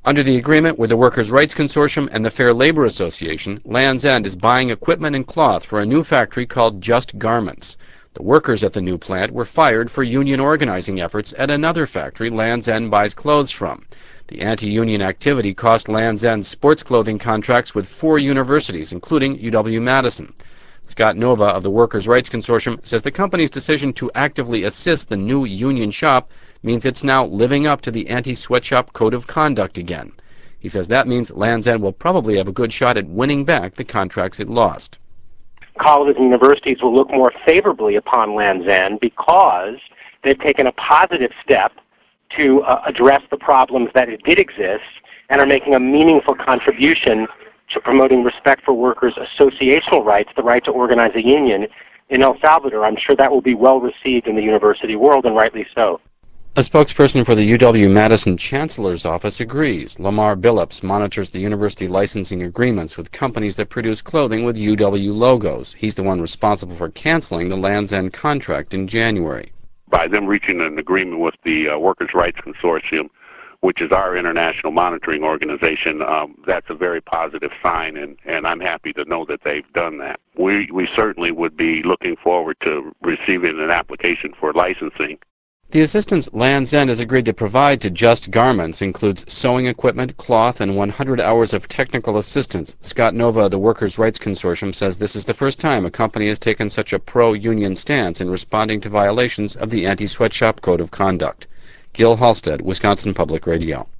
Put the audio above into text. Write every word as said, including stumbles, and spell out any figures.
Under the agreement with the Workers' Rights Consortium and the Fair Labor Association, Land's End is buying equipment and cloth for a new factory called Just Garments. The workers at the new plant were fired for union organizing efforts at another factory Land's End buys clothes from. The anti-union activity cost Land's End sports clothing contracts with four universities, including U W Madison. Scott Nova of the Workers' Rights Consortium says the company's decision to actively assist the new union shop means it's now living up to the anti-sweatshop code of conduct again. He says that means Land's End will probably have a good shot at winning back the contracts it lost. Colleges and universities will look more favorably upon Land's End because they've taken a positive step to uh, address the problems that it did exist and are making a meaningful contribution to promoting respect for workers' associational rights, the right to organize a union in El Salvador. I'm sure that will be well received in the university world, and rightly so. A spokesperson for the U W Madison Chancellor's Office agrees. Lamar Billups monitors the university licensing agreements with companies that produce clothing with U W logos. He's the one responsible for canceling the Land's End contract in January. By them reaching an agreement with the uh, Workers' Rights Consortium, which is our international monitoring organization, um, that's a very positive sign, and, and I'm happy to know that they've done that. We, we certainly would be looking forward to receiving an application for licensing. The assistance Land's End has agreed to provide to Just Garments includes sewing equipment, cloth, and one hundred hours of technical assistance. Scott Nova of the Workers' Rights Consortium says this is the first time a company has taken such a pro-union stance in responding to violations of the anti-sweatshop code of conduct. Gil Halstead, Wisconsin Public Radio.